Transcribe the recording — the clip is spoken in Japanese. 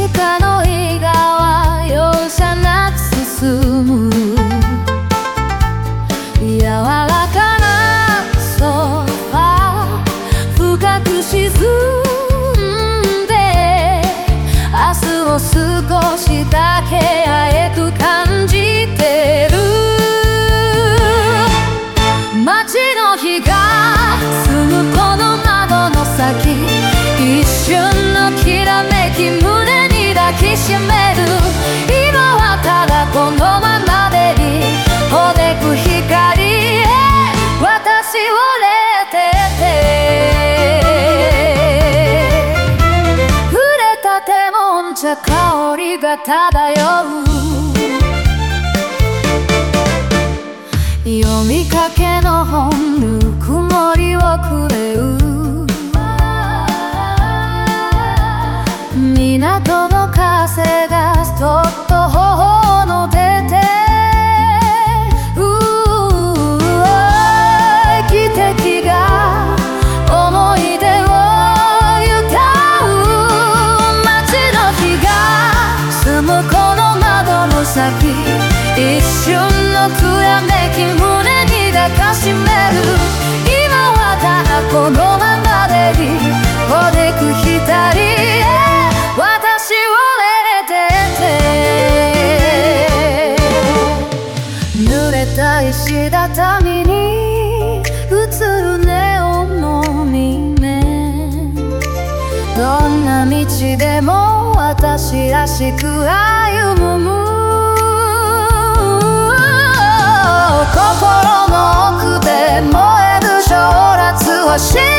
かの井川容赦なく進む柔らかなソファー深く沈んで明日を少しだけあえく感じてる街の日が澄むこの窓の先一瞬のきらめき胸に抱きしめる今はただこのままでいいほでく光へ私をれてて触れたてもんじゃ香りが漂う読みかけの本ぬくもりをくれる港の風がそっと頬の出て汽笛が思い出を歌う街の日が澄むこの窓の先一瞬のくらめき胸に抱かしめる今はただこのままでいいほでく光へ私をれてて濡れた石畳に映るネオンの未面どんな道でも私らしく歩む心の奥で燃える情熱を知る